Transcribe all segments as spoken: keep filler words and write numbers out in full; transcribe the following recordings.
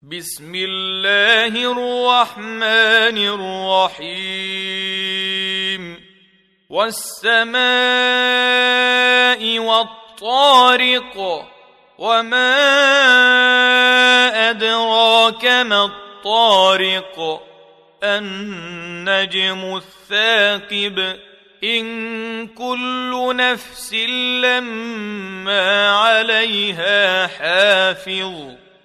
بسم الله الرحمن الرحيم والسماء والطارق وما أدراك ما الطارق النجم الثاقب إن كل نفس لما عليها حافظ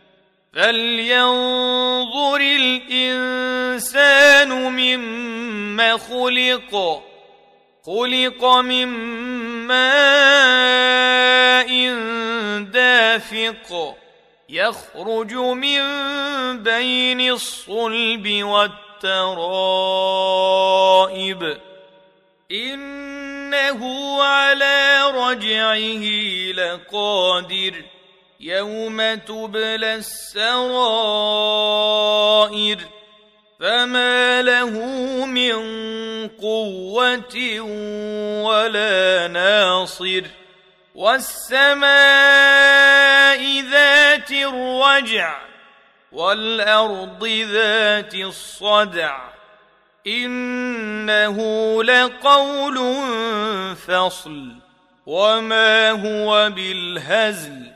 فلينظر الإنسان مما خلق خلق من ماء دافق يخرج من بين الصلب والترائب إنه على رجعه لقادر يوم تبلى السرائر فما له من قوة ولا ناصر والسماء ذات الرجع والأرض ذات الصدع إنه لقول فصل وما هو بالهزل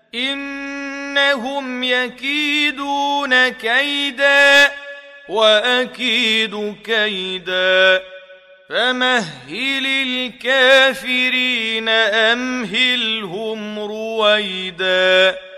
إنهم يكيدون كيدا وأكيد كيدا فمهل الكافرين أمهلهم رويدا.